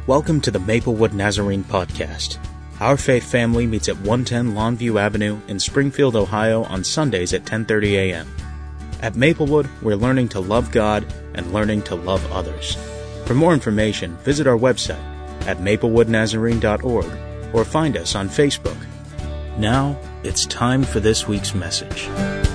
Welcome to the Maplewood Nazarene Podcast. Our faith family meets at 110 Longview Avenue in Springfield, Ohio on Sundays at 10:30 a.m. At Maplewood, we're learning to love God and learning to love others. For more information, visit our website at maplewoodnazarene.org or find us on Facebook. Now, it's time for this week's message.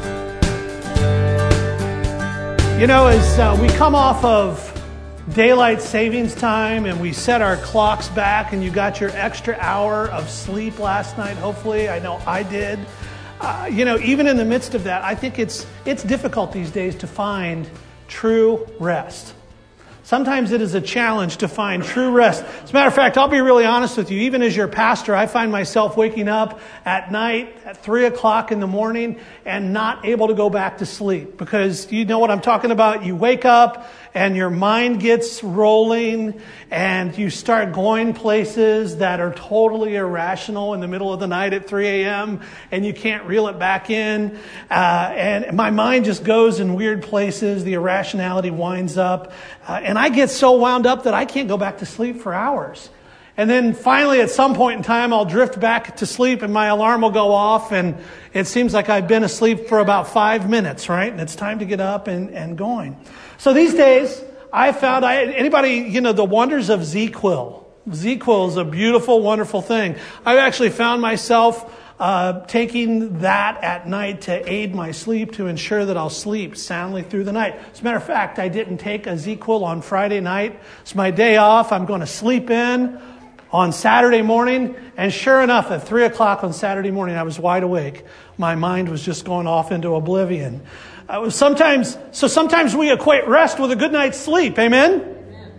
You know, as we come off of daylight savings time and we set our clocks back and you got your extra hour of sleep last night, hopefully, I know I did. Even in the midst of that, I think it's difficult these days to find true rest. Sometimes it is a challenge to find true rest. As a matter of fact, I'll be really honest with you. Even as your pastor, I find myself waking up at night at 3 o'clock in the morning and not able to go back to sleep. Because you know what I'm talking about. You wake up and your mind gets rolling and you start going places that are totally irrational in the middle of the night at 3 a.m. and you can't reel it back in. And my mind just goes in weird places. The irrationality winds up. And I get so wound up that I can't go back to sleep for hours. And then finally, at some point in time, I'll drift back to sleep and my alarm will go off and it seems like I've been asleep for about 5 minutes, right? And it's time to get up and going. So these days, I found, the wonders of ZzzQuil. ZzzQuil is a beautiful, wonderful thing. I've actually found myself taking that at night to aid my sleep, to ensure that I'll sleep soundly through the night. As a matter of fact, I didn't take a ZzzQuil on Friday night. It's my day off. I'm going to sleep in on Saturday morning. And sure enough, at 3 o'clock on Saturday morning, I was wide awake. My mind was just going off into oblivion. Sometimes we equate rest with a good night's sleep. Amen?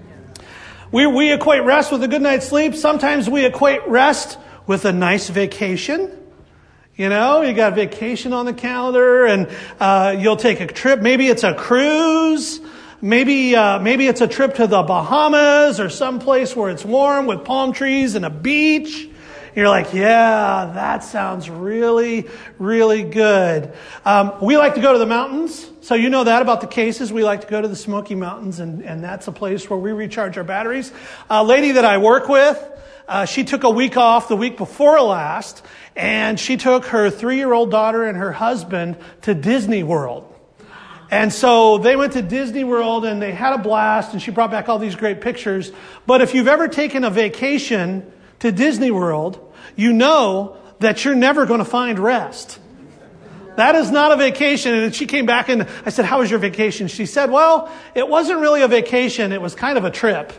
We equate rest with a good night's sleep. Sometimes we equate rest with a nice vacation. You know, you got a vacation on the calendar and you'll take a trip. Maybe it's a cruise. Maybe it's a trip to the Bahamas or someplace where it's warm with palm trees and a beach. You're like, yeah, that sounds really, really good. We like to go to the mountains. So you know that about the cases. We like to go to the Smoky Mountains, and that's a place where we recharge our batteries. A lady that I work with, she took a week off the week before last, and she took her 3-year-old daughter and her husband to Disney World. And so they went to Disney World and they had a blast, and she brought back all these great pictures. But if you've ever taken a vacation to Disney World, you know that you're never going to find rest. That is not a vacation. And she came back and I said, how was your vacation? She said, well, it wasn't really a vacation. It was kind of a trip.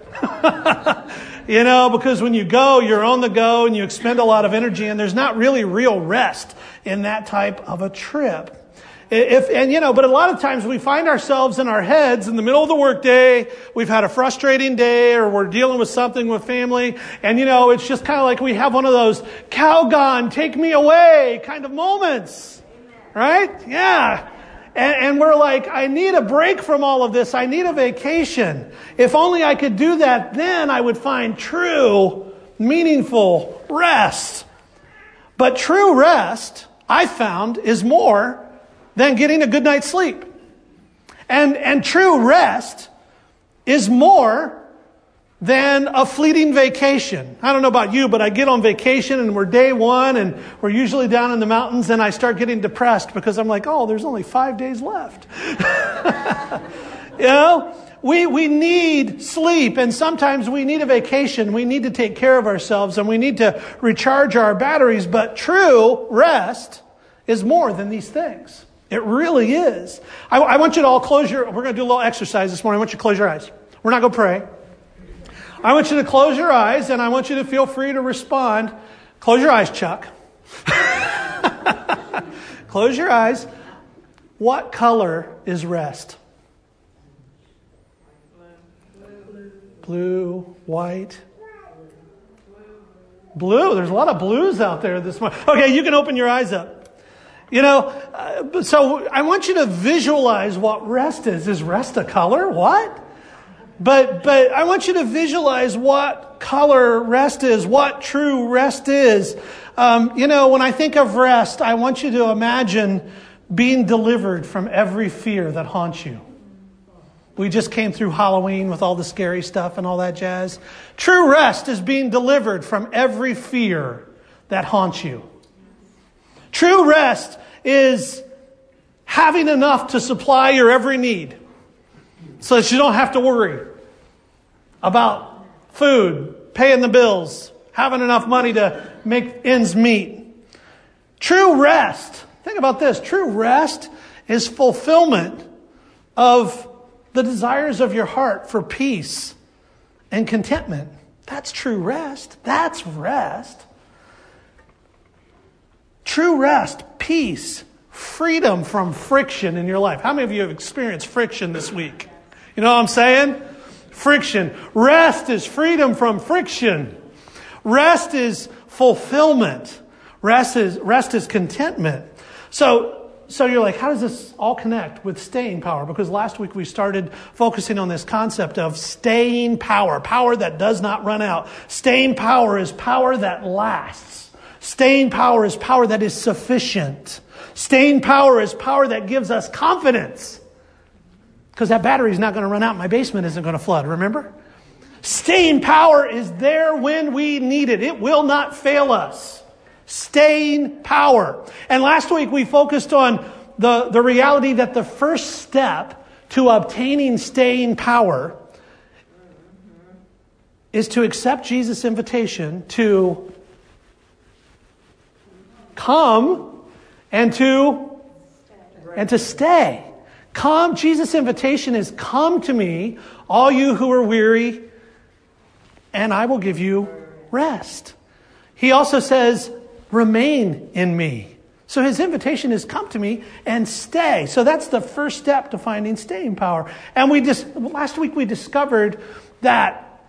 Because when you go, you're on the go and you expend a lot of energy, and there's not really real rest in that type of a trip. But a lot of times we find ourselves in our heads in the middle of the workday. We've had a frustrating day, or we're dealing with something with family. And, it's just kind of like we have one of those Calgon, take me away kind of moments. Right? Yeah. And we're like, I need a break from all of this. I need a vacation. If only I could do that, then I would find true, meaningful rest. But true rest, I found, is more than getting a good night's sleep. And true rest is more than a fleeting vacation. I don't know about you, but I get on vacation and we're day one and we're usually down in the mountains, and I start getting depressed because I'm like, oh, there's only 5 days left. We need sleep, and sometimes we need a vacation. We need to take care of ourselves and we need to recharge our batteries. But true rest is more than these things. It really is. I want you to all we're going to do a little exercise this morning. I want you to close your eyes. We're not going to pray. I want you to close your eyes, and I want you to feel free to respond. Close your eyes, Chuck. Close your eyes. What color is rest? Blue, white. Blue. There's a lot of blues out there this morning. Okay, you can open your eyes up. So I want you to visualize what rest is. Is rest a color? What? But I want you to visualize what color rest is, what true rest is. When I think of rest, I want you to imagine being delivered from every fear that haunts you. We just came through Halloween with all the scary stuff and all that jazz. True rest is being delivered from every fear that haunts you. True rest is having enough to supply your every need so that you don't have to worry about food, paying the bills, having enough money to make ends meet. True rest, think about this, true rest is fulfillment of the desires of your heart for peace and contentment. That's true rest. That's rest. True rest, peace, freedom from friction in your life. How many of you have experienced friction this week? You know what I'm saying? Friction. Rest is freedom from friction. Rest is fulfillment. Rest is contentment. So you're like, how does this all connect with staying power? Because last week we started focusing on this concept of staying power, power that does not run out. Staying power is power that lasts. Staying power is power that is sufficient. Staying power is power that gives us confidence. Because that battery is not going to run out. My basement isn't going to flood, remember? Staying power is there when we need it. It will not fail us. Staying power. And last week we focused on the reality that the first step to obtaining staying power is to accept Jesus' invitation to come and to stay. Come, Jesus' invitation is, come to me, all you who are weary, and I will give you rest. He also says, remain in me. So his invitation is, come to me and stay. So that's the first step to finding staying power. And last week we discovered that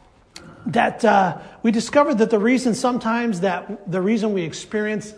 the reason sometimes that the reason we experience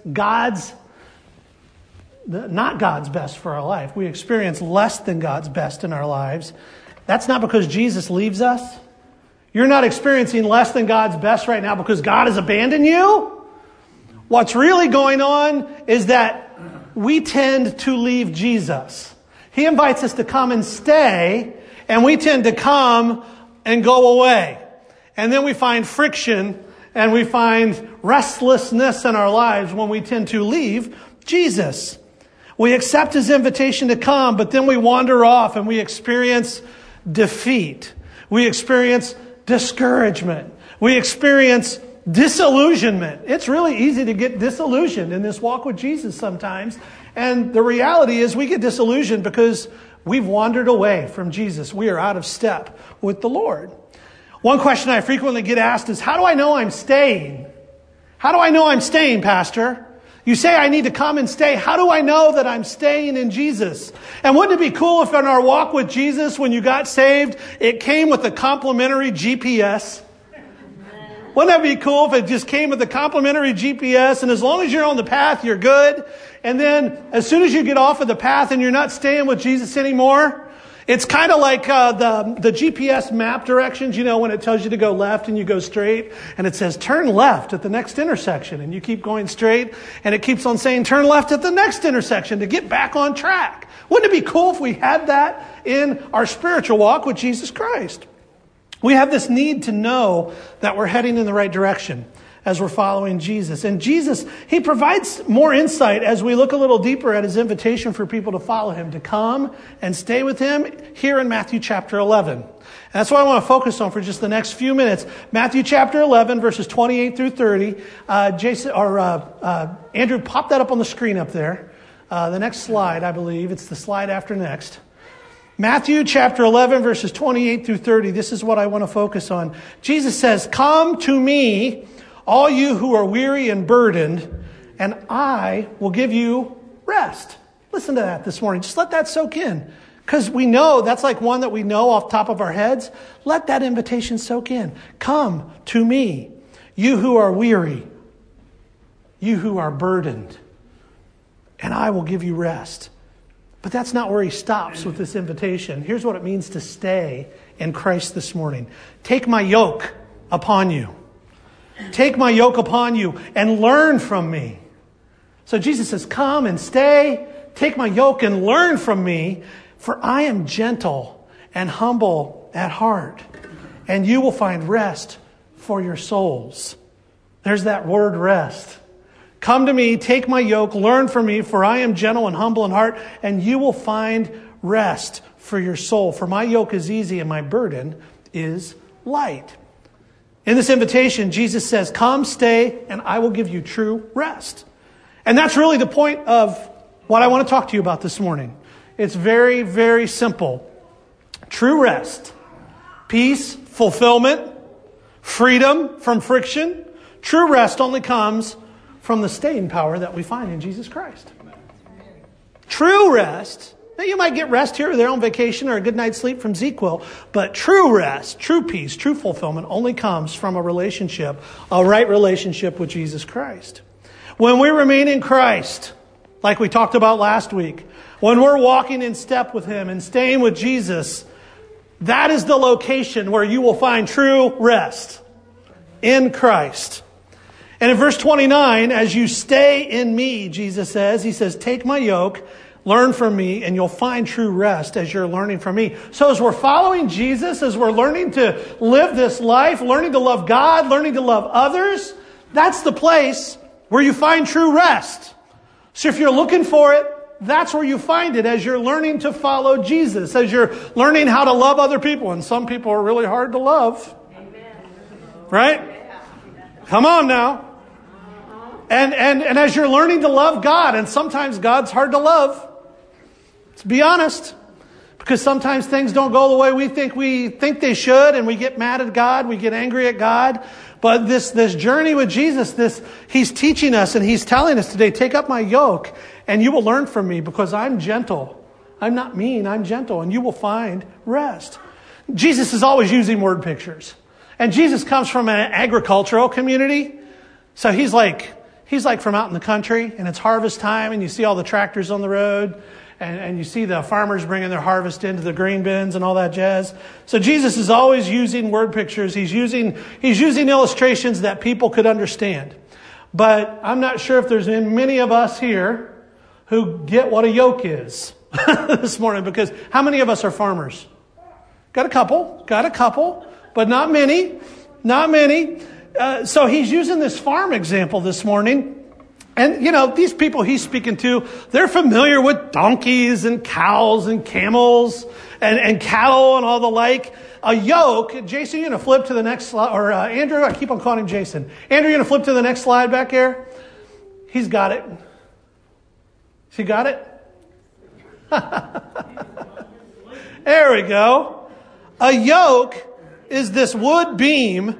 not God's best for our life, we experience less than God's best in our lives, that's not because Jesus leaves us. You're not experiencing less than God's best right now because God has abandoned you. What's really going on is that we tend to leave Jesus. He invites us to come and stay, and we tend to come and go away. And then we find friction and we find restlessness in our lives when we tend to leave Jesus. We accept his invitation to come, but then we wander off and we experience defeat. We experience discouragement. We experience disillusionment. It's really easy to get disillusioned in this walk with Jesus sometimes. And the reality is we get disillusioned because we've wandered away from Jesus. We are out of step with the Lord. One question I frequently get asked is, how do I know I'm staying? How do I know I'm staying, Pastor? You say I need to come and stay. How do I know that I'm staying in Jesus? And wouldn't it be cool if in our walk with Jesus, when you got saved, it came with a complimentary GPS? Wouldn't that be cool if it just came with a complimentary GPS, and as long as you're on the path, you're good? And then as soon as you get off of the path and you're not staying with Jesus anymore, it's kind of like the GPS map directions, you know, when it tells you to go left and you go straight, and it says turn left at the next intersection, and you keep going straight, and it keeps on saying turn left at the next intersection to get back on track. Wouldn't it be cool if we had that in our spiritual walk with Jesus Christ? We have this need to know that we're heading in the right direction as we're following Jesus. And Jesus, he provides more insight as we look a little deeper at his invitation for people to follow him, to come and stay with him here in Matthew chapter 11. And that's what I want to focus on for just the next few minutes. Matthew chapter 11, verses 28 through 30. Andrew, pop that up on the screen up there. The next slide, I believe. It's the slide after next. Matthew chapter 11, verses 28 through 30. This is what I want to focus on. Jesus says, come to me, all you who are weary and burdened, and I will give you rest. Listen to that this morning. Just let that soak in. Because we know, that's like one that we know off the top of our heads. Let that invitation soak in. Come to me, you who are weary, you who are burdened, and I will give you rest. But that's not where he stops with this invitation. Here's what it means to stay in Christ this morning. Take my yoke upon you. Take my yoke upon you and learn from me. So Jesus says, come and stay. Take my yoke and learn from me, for I am gentle and humble at heart, and you will find rest for your souls. There's that word rest. Come to me, take my yoke, learn from me, for I am gentle and humble in heart, and you will find rest for your soul. For my yoke is easy and my burden is light. In this invitation, Jesus says, come, stay, and I will give you true rest. And that's really the point of what I want to talk to you about this morning. It's very, very simple. True rest, peace, fulfillment, freedom from friction. True rest only comes from the staying power that we find in Jesus Christ. True rest. Now you might get rest here or there on vacation or a good night's sleep from ZzzQuil, but true rest, true peace, true fulfillment only comes from a relationship, a right relationship with Jesus Christ. When we remain in Christ, like we talked about last week, when we're walking in step with Him and staying with Jesus, that is the location where you will find true rest in Christ. And in verse 29, as you stay in me, Jesus says, He says, take my yoke, learn from me, and you'll find true rest as you're learning from me. So as we're following Jesus, as we're learning to live this life, learning to love God, learning to love others, that's the place where you find true rest. So if you're looking for it, that's where you find it as you're learning to follow Jesus, as you're learning how to love other people. And some people are really hard to love. Amen. Right? Come on now. And as you're learning to love God, and sometimes God's hard to love, let's be honest, because sometimes things don't go the way we think they should, and we get mad at God, we get angry at God. But this journey with Jesus, He's teaching us and He's telling us today, take up my yoke and you will learn from me because I'm gentle. I'm not mean, I'm gentle, and you will find rest. Jesus is always using word pictures. And Jesus comes from an agricultural community. So he's like from out in the country, and it's harvest time, and you see all the tractors on the road, and you see the farmers bringing their harvest into the grain bins and all that jazz. So Jesus is always using word pictures. He's using illustrations that people could understand. But I'm not sure if there's many of us here who get what a yoke is this morning, because how many of us are farmers? Got a couple, but not many. So he's using this farm example this morning. And, these people he's speaking to, they're familiar with donkeys and cows and camels and cattle and all the like. A yoke, Jason, you're going to flip to the next slide, or Andrew, I keep on calling him Jason. Andrew, you're going to flip to the next slide back here. He's got it. She got it? There we go. A yoke is this wood beam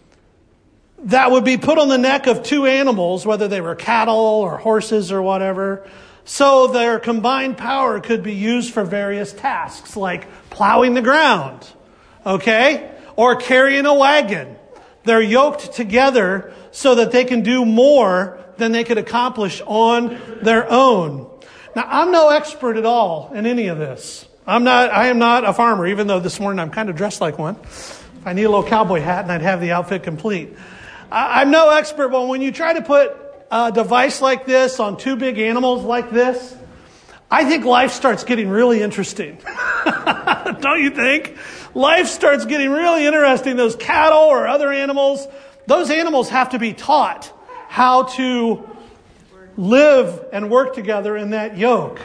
that would be put on the neck of two animals, whether they were cattle or horses or whatever, so their combined power could be used for various tasks, like plowing the ground, okay? Or carrying a wagon. They're yoked together so that they can do more than they could accomplish on their own. Now, I'm no expert at all in any of this. I am not a farmer, even though this morning I'm kind of dressed like one. If I need a little cowboy hat, and I'd have the outfit complete. I'm no expert, but when you try to put a device like this on two big animals like this, I think life starts getting really interesting. Don't you think? Life starts getting really interesting. Those cattle or other animals, those animals have to be taught how to live and work together in that yoke.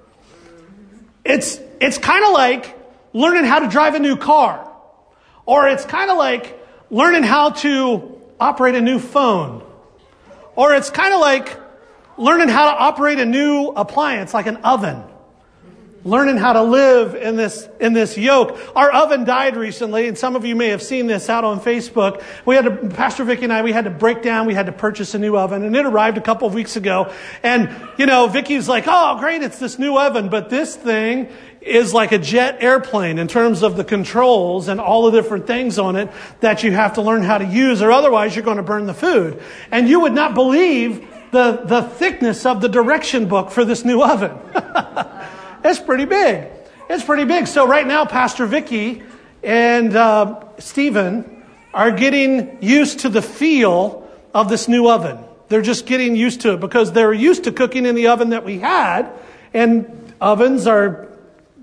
It's kind of like learning how to drive a new car. Or it's kind of like learning how to operate a new phone. Or it's kind of like learning how to operate a new appliance, like an oven. Learning how to live in this yoke. Our oven died recently, and some of you may have seen this out on Facebook. Pastor Vicki and I, we had to purchase a new oven, and it arrived a couple of weeks ago. And, Vicki's like, oh, great, it's this new oven, but this thing is like a jet airplane in terms of the controls and all the different things on it that you have to learn how to use, or otherwise you're going to burn the food. And you would not believe the thickness of the direction book for this new oven. It's pretty big. So right now, Pastor Vicki and Stephen are getting used to the feel of this new oven. They're just getting used to it because they're used to cooking in the oven that we had. And ovens are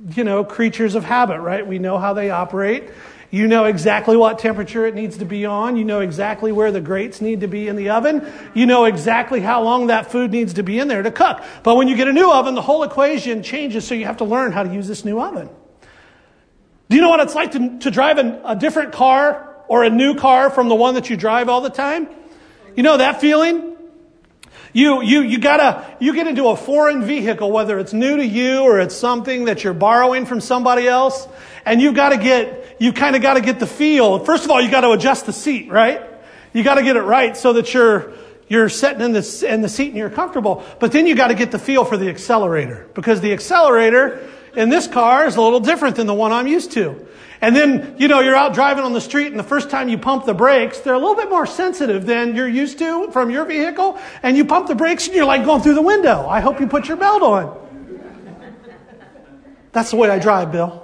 creatures of habit, right? We know how they operate. You know exactly what temperature it needs to be on. You know exactly where the grates need to be in the oven. You know exactly how long that food needs to be in there to cook. But when you get a new oven, the whole equation changes, so you have to learn how to use this new oven. Do you know what it's like to drive a different car or a new car from the one that you drive all the time? You know that feeling? You get into a foreign vehicle, whether it's new to you or it's something that you're borrowing from somebody else, and you kind of got to get the feel. First of all, you got to adjust the seat, right? You got to get it right so that you're sitting in the seat and you're comfortable. But then you got to get the feel for the accelerator, because the accelerator in this car is a little different than the one I'm used to. And then, you're out driving on the street, and the first time you pump the brakes, they're a little bit more sensitive than you're used to from your vehicle. And you pump the brakes, and you're like going through the window. I hope you put your belt on. That's the way I drive, Bill.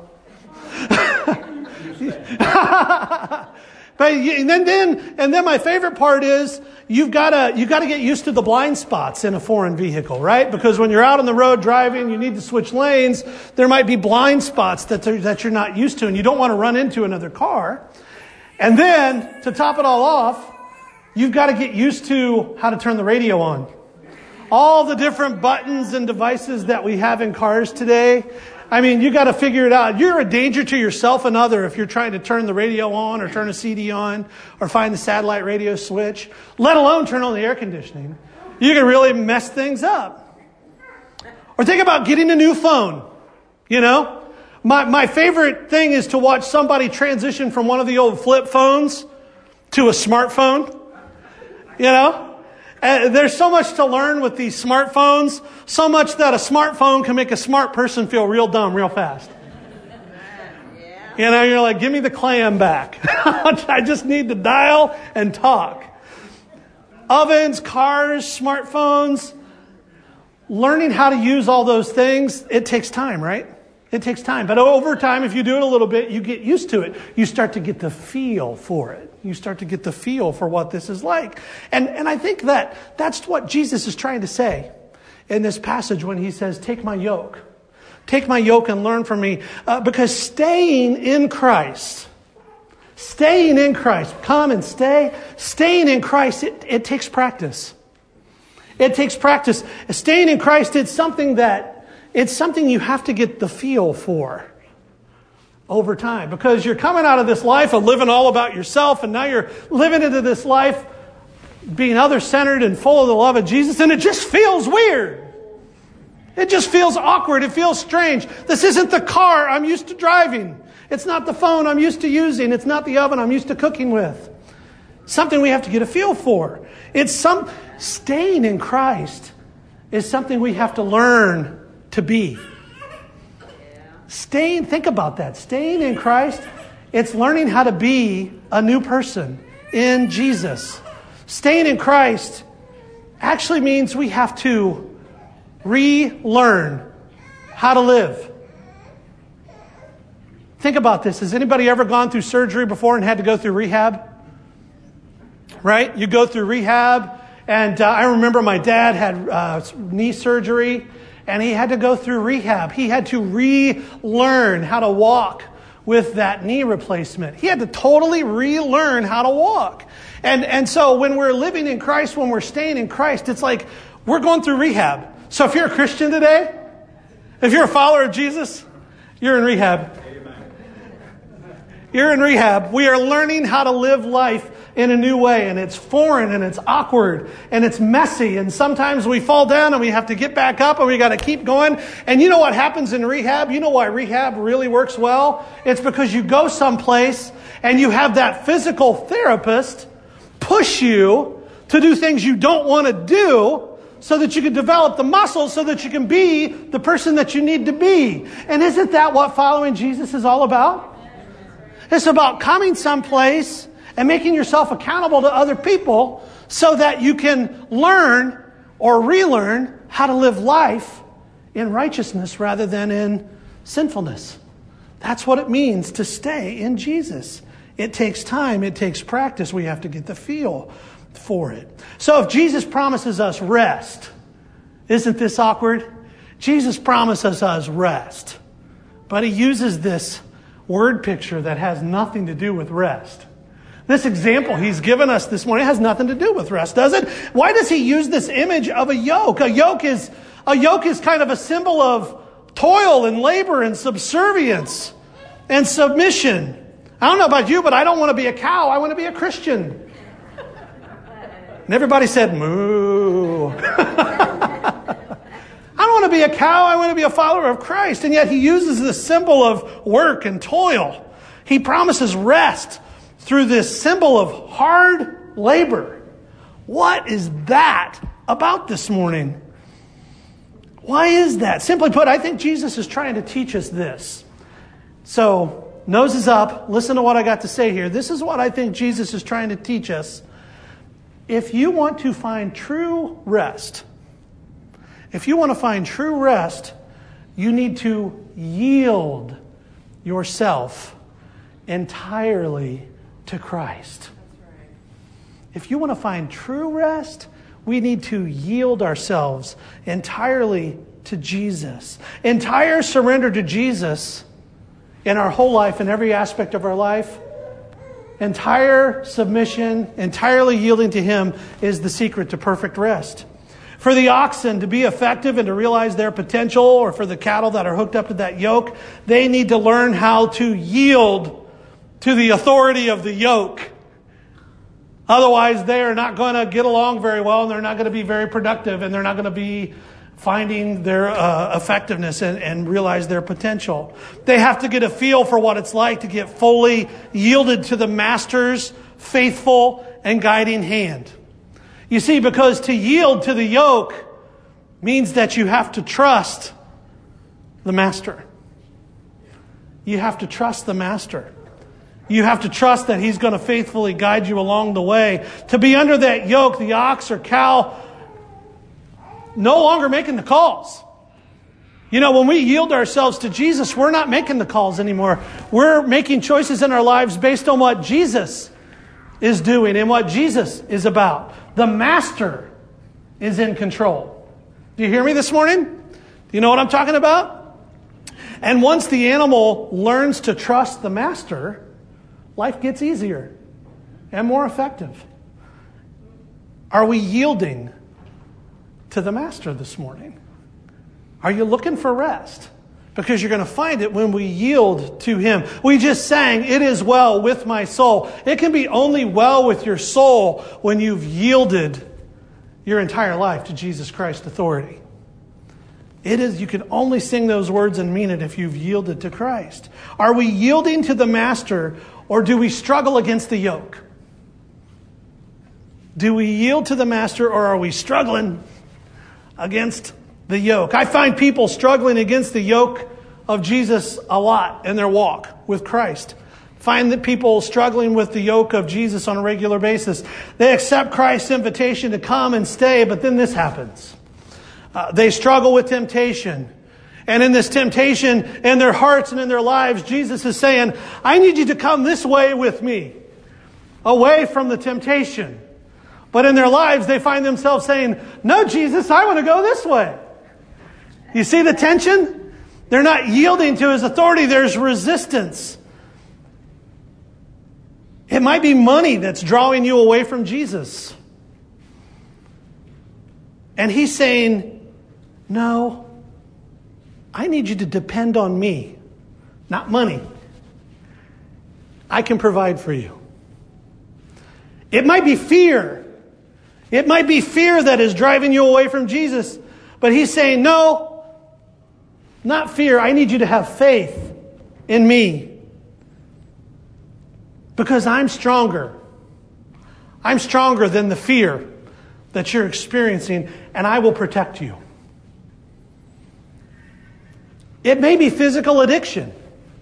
But and then my favorite part is you gotta get used to the blind spots in a foreign vehicle, right? Because when you're out on the road driving, you need to switch lanes. There might be blind spots that you're not used to, and you don't want to run into another car. And then to top it all off, you've got to get used to how to turn the radio on. All the different buttons and devices that we have in cars today. I mean, you got to figure it out. You're a danger to yourself and other if you're trying to turn the radio on or turn a CD on or find the satellite radio switch, let alone turn on the air conditioning. You can really mess things up. Or think about getting a new phone. My favorite thing is to watch somebody transition from one of the old flip phones to a smartphone. There's so much to learn with these smartphones, so much that a smartphone can make a smart person feel real dumb real fast. You're like, give me the clam back. I just need to dial and talk. Ovens, cars, smartphones, learning how to use all those things, it takes time, right? It takes time. But over time, if you do it a little bit, you get used to it. You start to get the feel for it. You start to get the feel for what this is like. And I think that's what Jesus is trying to say in this passage when he says, take my yoke. Take my yoke and learn from me. Because staying in Christ, staying in Christ, it takes practice. It takes practice. Staying in Christ, it's something you have to get the feel for over time, because you're coming out of this life of living all about yourself, and now you're living into this life being other-centered and full of the love of Jesus, and it just feels weird. It just feels awkward. It feels strange. This isn't the car I'm used to driving. It's not the phone I'm used to using. It's not the oven I'm used to cooking with. Something we have to get a feel for. Staying in Christ is something we have to learn to be. Think about that. Staying in Christ, it's learning how to be a new person in Jesus. Staying in Christ actually means we have to relearn how to live. Think about this. Has anybody ever gone through surgery before and had to go through rehab? Right? You go through rehab, and I remember my dad had knee surgery, and he had to go through rehab. He had to relearn how to walk with that knee replacement. He had to totally relearn how to walk. And so when we're living in Christ, when we're staying in Christ, it's like we're going through rehab. So if you're a Christian today, if you're a follower of Jesus, you're in rehab. You're in rehab. We are learning how to live life in a new way, and it's foreign, and it's awkward, and it's messy, and sometimes we fall down and we have to get back up and we got to keep going. And you know what happens in rehab? You know why rehab really works well? It's because you go someplace and you have that physical therapist push you to do things you don't want to do, so that you can develop the muscles, so that you can be the person that you need to be. And isn't that what following Jesus is all about? It's about coming someplace and making yourself accountable to other people so that you can learn or relearn how to live life in righteousness rather than in sinfulness. That's what it means to stay in Jesus. It takes time. It takes practice. We have to get the feel for it. So if Jesus promises us rest, isn't this awkward? Jesus promises us rest. But he uses this word picture that has nothing to do with rest. This example he's given us this morning has nothing to do with rest, does it? Why does he use this image of a yoke? A yoke is kind of a symbol of toil and labor and subservience and submission. I don't know about you, but I don't want to be a cow. I want to be a Christian. And everybody said, moo. I don't want to be a cow. I want to be a follower of Christ. And yet he uses this symbol of work and toil. He promises rest through this symbol of hard labor. What is that about this morning? Why is that? Simply put, I think Jesus is trying to teach us this. So, noses up, listen to what I got to say here. This is what I think Jesus is trying to teach us. If you want to find true rest, you need to yield yourself entirely to Christ. If you want to find true rest, we need to yield ourselves entirely to Jesus. Entire surrender to Jesus in our whole life, in every aspect of our life. Entire submission, entirely yielding to Him is the secret to perfect rest. For the oxen to be effective and to realize their potential, or for the cattle that are hooked up to that yoke, they need to learn how to yield to the authority of the yoke. Otherwise, they are not going to get along very well, and they're not going to be very productive, and they're not going to be finding their effectiveness and realize their potential. They have to get a feel for what it's like to get fully yielded to the Master's faithful and guiding hand. You see, because to yield to the yoke means that you have to trust the Master. You have to trust the Master. You have to trust that He's going to faithfully guide you along the way. To be under that yoke, the ox or cow no longer making the calls. You know, when we yield ourselves to Jesus, we're not making the calls anymore. We're making choices in our lives based on what Jesus is doing and what Jesus is about. The Master is in control. Do you hear me this morning? Do you know what I'm talking about? And once the animal learns to trust the Master, life gets easier and more effective. Are we yielding to the Master this morning? Are you looking for rest? Because you're going to find it when we yield to Him. We just sang, "It is well with my soul." It can be only well with your soul when you've yielded your entire life to Jesus Christ's authority. You can only sing those words and mean it if you've yielded to Christ. Are we yielding to the Master, or do we struggle against the yoke? Do we yield to the Master, or are we struggling against the yoke? I find people struggling against the yoke of Jesus a lot in their walk with Christ. Find that people struggling with the yoke of Jesus on a regular basis. They accept Christ's invitation to come and stay, but then this happens. They struggle with temptation. And in this temptation, in their hearts and in their lives, Jesus is saying, I need you to come this way with me, away from the temptation. But in their lives, they find themselves saying, no, Jesus, I want to go this way. You see the tension? They're not yielding to His authority. There's resistance. It might be money that's drawing you away from Jesus. And He's saying, no, I need you to depend on me, not money. I can provide for you. It might be fear. It might be fear that is driving you away from Jesus. But He's saying, no, not fear. I need you to have faith in me. Because I'm stronger. I'm stronger than the fear that you're experiencing, and I will protect you. It may be physical addiction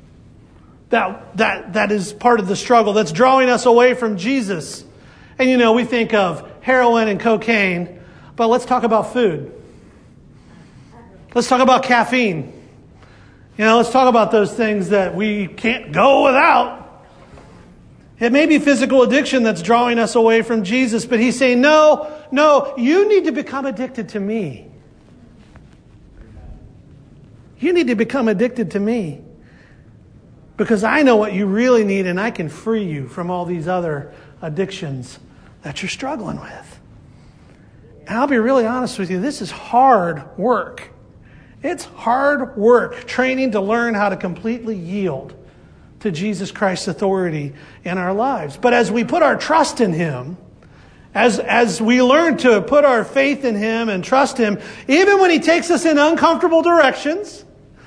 that is part of the struggle that's drawing us away from Jesus. And you know, we think of heroin and cocaine, but let's talk about food. Let's talk about caffeine. You know, let's talk about those things that we can't go without. It may be physical addiction that's drawing us away from Jesus, but He's saying, no, you need to become addicted to me. You need to become addicted to me. because I know what you really need, and I can free you from all these other addictions that you're struggling with. And I'll be really honest with you, this is hard work. It's hard work training to learn how to completely yield to Jesus Christ's authority in our lives. But as we put our trust in Him, as we learn to put our faith in Him and trust Him, even when He takes us in uncomfortable directions,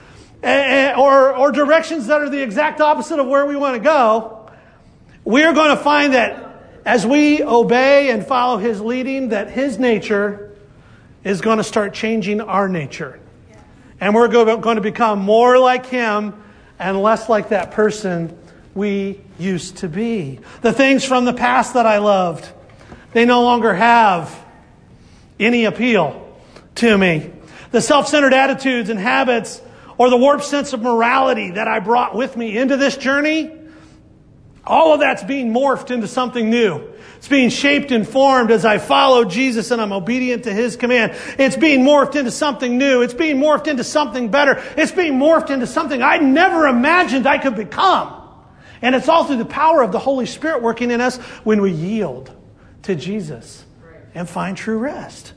or directions that are the exact opposite of where we want to go, we are going to find that as we obey and follow His leading, that His nature is going to start changing our nature. And we're going to become more like Him and less like that person we used to be. The things from the past that I loved, they no longer have any appeal to me. The self-centered attitudes and habits or the warped sense of morality that I brought with me into this journey, all of that's being morphed into something new. It's being shaped and formed as I follow Jesus and I'm obedient to His command. It's being morphed into something new. It's being morphed into something better. It's being morphed into something I never imagined I could become. And it's all through the power of the Holy Spirit working in us when we yield to Jesus and find true rest.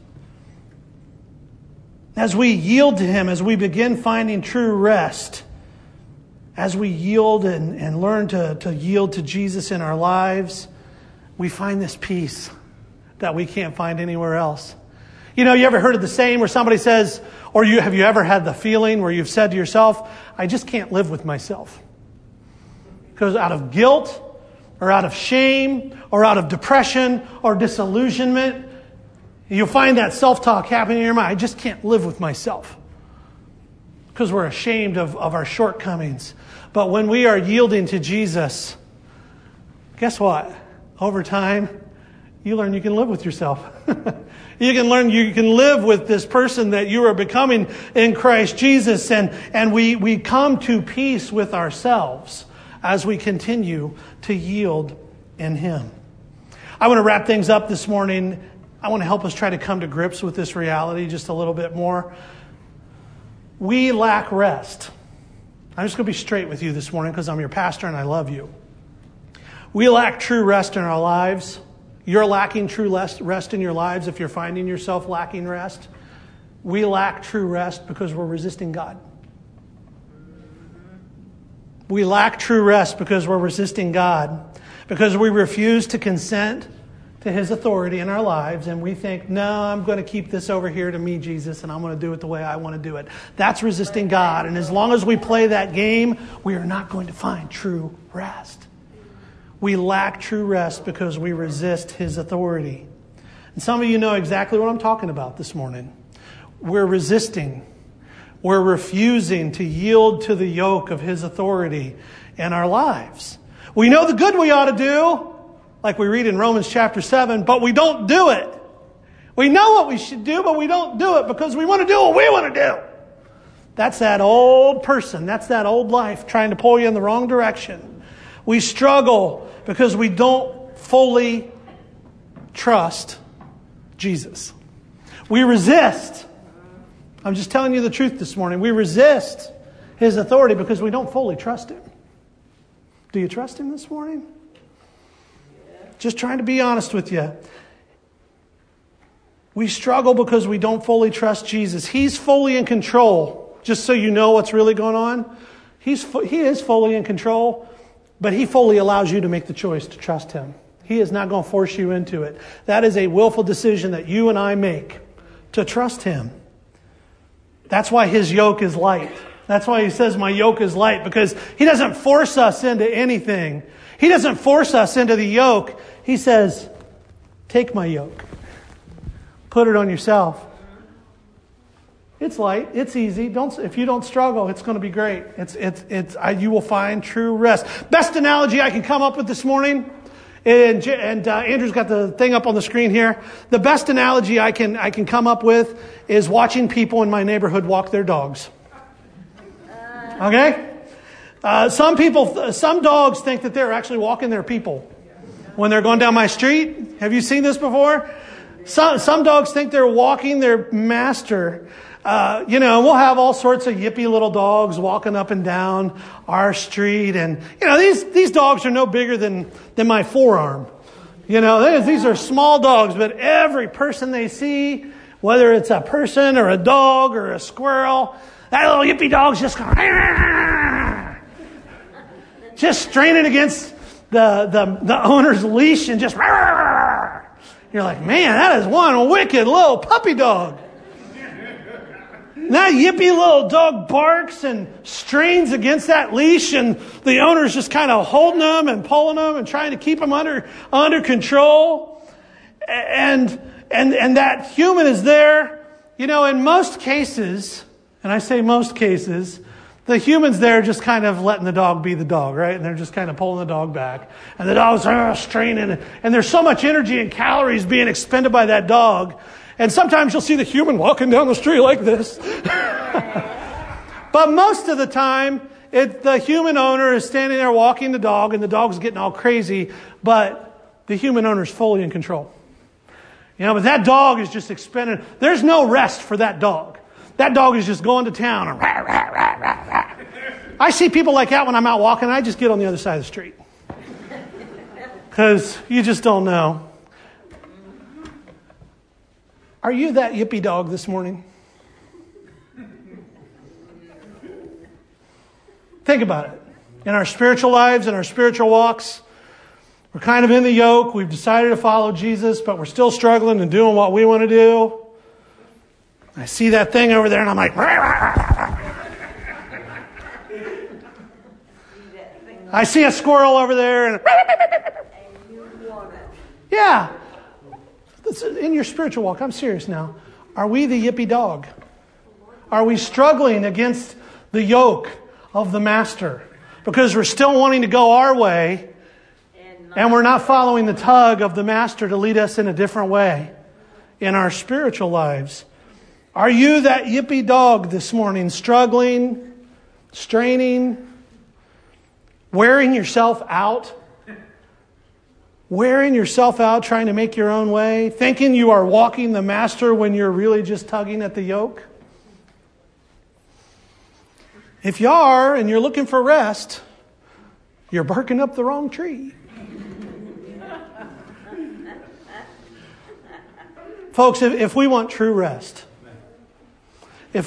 As we yield to Him, as we begin finding true rest, as we yield and learn to yield to Jesus in our lives, we find this peace that we can't find anywhere else. You know, you ever heard of the saying where somebody says, or have you ever had the feeling where you've said to yourself, I just can't live with myself? Because out of guilt, or out of shame, or out of depression, or disillusionment, you'll find that self-talk happening in your mind. I just can't live with myself. Because we're ashamed of our shortcomings. But when we are yielding to Jesus, guess what? Over time, you learn you can live with yourself. You can learn you can live with this person that you are becoming in Christ Jesus. And we come to peace with ourselves as we continue to yield in Him. I want to wrap things up this morning. I want to help us try to come to grips with this reality just a little bit more. We lack rest. I'm just going to be straight with you this morning because I'm your pastor and I love you. We lack true rest in our lives. You're lacking true rest in your lives if you're finding yourself lacking rest. We lack true rest because we're resisting God. We lack true rest because we're resisting God, because we refuse to consent to His authority in our lives, and we think, no, I'm going to keep this over here to me, Jesus, and I'm going to do it the way I want to do it. That's resisting God, and as long as we play that game, we are not going to find true rest. We lack true rest because we resist His authority. And some of you know exactly what I'm talking about this morning. We're resisting. We're refusing to yield to the yoke of His authority in our lives. We know the good we ought to do, like we read in Romans chapter 7, but we don't do it. We know what we should do, but we don't do it because we want to do what we want to do. That's that old person. That's that old life trying to pull you in the wrong direction. We struggle because we don't fully trust Jesus. We resist. I'm just telling you the truth this morning. We resist His authority because we don't fully trust Him. Do you trust Him this morning? Just trying to be honest with you. We struggle because we don't fully trust Jesus. He's fully in control. Just so you know what's really going on. He is fully in control, but He fully allows you to make the choice to trust Him. He is not going to force you into it. That is a willful decision that you and I make to trust Him. That's why His yoke is light. That's why He says my yoke is light, because He doesn't force us into anything. He doesn't force us into the yoke. He says, take my yoke. Put it on yourself. It's light. It's easy. If you don't struggle, it's going to be great. You will find true rest. Best analogy I can come up with this morning, and Andrew's got the thing up on the screen here. The best analogy I can come up with is watching people in my neighborhood walk their dogs. Okay? Some dogs think that they're actually walking their people when they're going down my street. Have you seen this before? Some dogs think they're walking their master. We'll have all sorts of yippy little dogs walking up and down our street. And, these dogs are no bigger than my forearm. These are small dogs, but every person they see, whether it's a person or a dog or a squirrel, that little yippy dog's just going, just straining against the owner's leash and just, you're like, man, that is one wicked little puppy dog. That yippy little dog barks and strains against that leash, and the owner's just kind of holding them and pulling them and trying to keep them under control. And that human is there, in most cases, and I say most cases, the human's there just kind of letting the dog be the dog, right? And they're just kind of pulling the dog back. And the dog's straining. And there's so much energy and calories being expended by that dog. And sometimes you'll see the human walking down the street like this. But most of the time, the human owner is standing there walking the dog, and the dog's getting all crazy, but the human owner is fully in control. But that dog is just expending. There's no rest for that dog. That dog is just going to town. And rah, rah, rah, rah, rah. I see people like that when I'm out walking. I just get on the other side of the street. Because you just don't know. Are you that yippy dog this morning? Think about it. In our spiritual lives, in our spiritual walks, we're kind of in the yoke. We've decided to follow Jesus, but we're still struggling and doing what we want to do. I see that thing over there, and I'm like, rah, rah, rah. I see a squirrel over there, and yeah. In your spiritual walk, I'm serious now. Are we the yippy dog? Are we struggling against the yoke of the master? Because we're still wanting to go our way, and we're not following the tug of the master to lead us in a different way in our spiritual lives. Are you that yippy dog this morning, struggling, straining, wearing yourself out? Wearing yourself out, trying to make your own way, thinking you are walking the master when you're really just tugging at the yoke? If you are and you're looking for rest, you're barking up the wrong tree. Folks, if we want true rest, it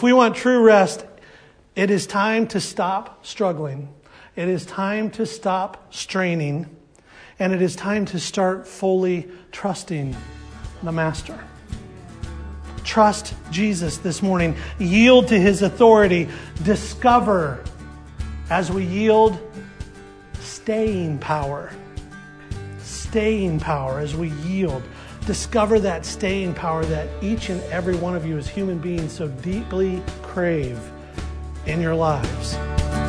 is time to stop struggling. It is time to stop straining. And it is time to start fully trusting the Master. Trust Jesus this morning. Yield to His authority. Discover, as we yield, staying power. Staying power as we yield. Discover that staying power that each and every one of you as human beings so deeply crave in your lives.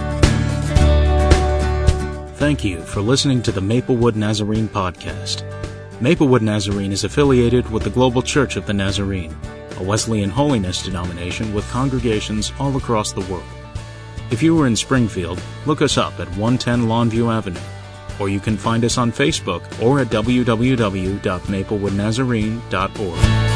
Thank you for listening to the Maplewood Nazarene podcast. Maplewood Nazarene is affiliated with the Global Church of the Nazarene, a Wesleyan holiness denomination with congregations all across the world. If you are in Springfield, look us up at 110 Longview Avenue, or you can find us on Facebook or at www.maplewoodnazarene.org.